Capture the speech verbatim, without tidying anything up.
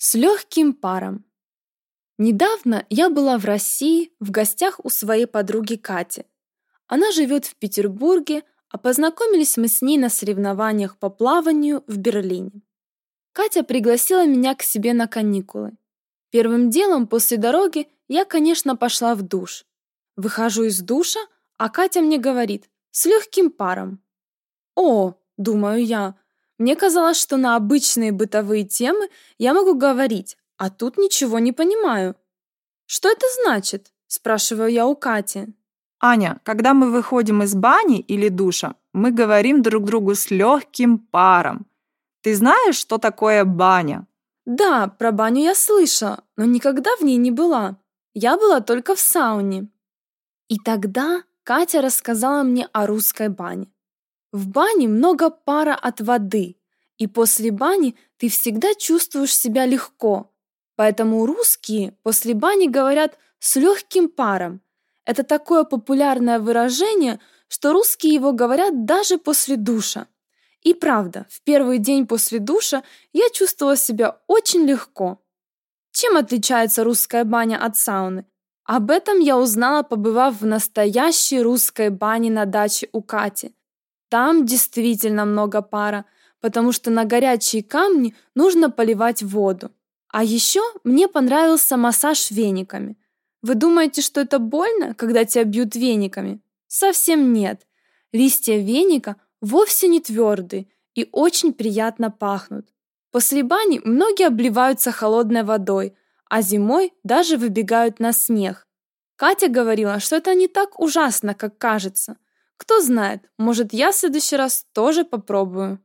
С легким паром. Недавно я была в России в гостях у своей подруги Кати. Она живет в Петербурге, а познакомились мы с ней на соревнованиях по плаванию в Берлине. Катя пригласила меня к себе на каникулы. Первым делом после дороги я, конечно, пошла в душ. Выхожу из душа, а Катя мне говорит: «С легким паром». «О, — думаю я, — мне казалось, что на обычные бытовые темы я могу говорить, а тут ничего не понимаю». «Что это значит?» — спрашиваю я у Кати. Аня, когда мы выходим из бани или душа, мы говорим друг другу с легким паром. Ты знаешь, что такое баня? Да, про баню я слышала, но никогда в ней не была. Я была только в сауне. И тогда Катя рассказала мне о русской бане. В бане много пара от воды, и после бани ты всегда чувствуешь себя легко. Поэтому русские после бани говорят «с легким паром». Это такое популярное выражение, что русские его говорят даже после душа. И правда, в первый день после душа я чувствовала себя очень легко. Чем отличается русская баня от сауны? Об этом я узнала, побывав в настоящей русской бане на даче у Кати. Там действительно много пара, потому что на горячие камни нужно поливать воду. А еще мне понравился массаж вениками. Вы думаете, что это больно, когда тебя бьют вениками? Совсем нет. Листья веника вовсе не твердые и очень приятно пахнут. После бани многие обливаются холодной водой, а зимой даже выбегают на снег. Катя говорила, что это не так ужасно, как кажется. Кто знает, может, я в следующий раз тоже попробую.